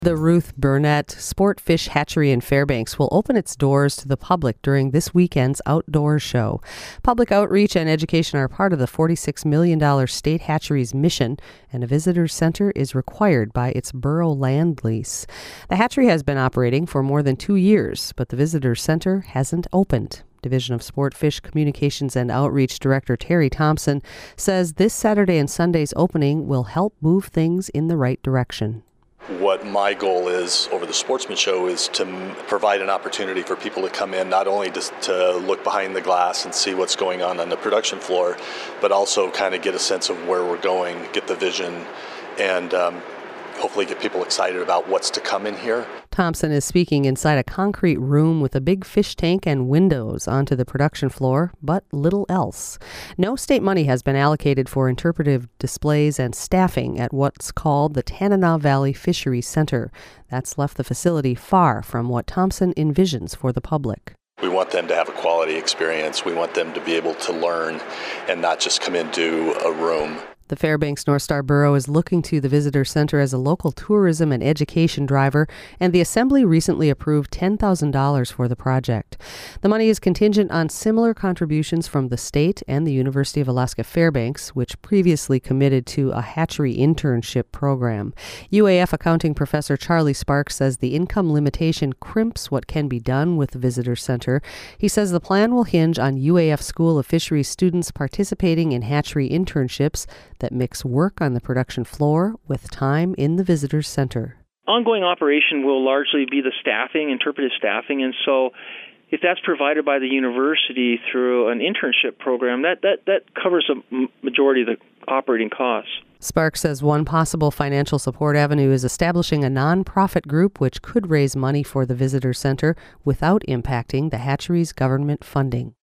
The Ruth Burnett Sport Fish Hatchery in Fairbanks will open its doors to the public during this weekend's outdoor show. Public outreach and education are part of the $46 million state hatchery's mission, and a visitor center is required by its borough land lease. The hatchery has been operating for more than 2 years, but the visitor center hasn't opened. Division of Sport Fish Communications and Outreach Director Terry Thompson says this Saturday and Sunday's opening will help move things in the right direction. What my goal is over the Sportsman Show is to provide an opportunity for people to come in, not only to look behind the glass and see what's going on the production floor, but also kind of get a sense of where we're going, get the vision, and hopefully get people excited about what's to come in here. Thompson is speaking inside a concrete room with a big fish tank and windows onto the production floor, but little else. No state money has been allocated for interpretive displays and staffing at what's called the Tanana Valley Fisheries Center. That's left the facility far from what Thompson envisions for the public. We want them to have a quality experience. We want them to be able to learn and not just come into a room. The Fairbanks North Star Borough is looking to the Visitor Center as a local tourism and education driver, and the Assembly recently approved $10,000 for the project. The money is contingent on similar contributions from the state and the University of Alaska Fairbanks, which previously committed to a hatchery internship program. UAF accounting professor Charlie Sparks says the income limitation crimps what can be done with the Visitor Center. He says the plan will hinge on UAF School of Fisheries students participating in hatchery internships that mix work on the production floor with time in the Visitor Center. Ongoing operation will largely be the staffing, interpretive staffing, and so if that's provided by the university through an internship program, that covers a majority of the operating costs. Sparks says one possible financial support avenue is establishing a nonprofit group which could raise money for the Visitor Center without impacting the hatchery's government funding.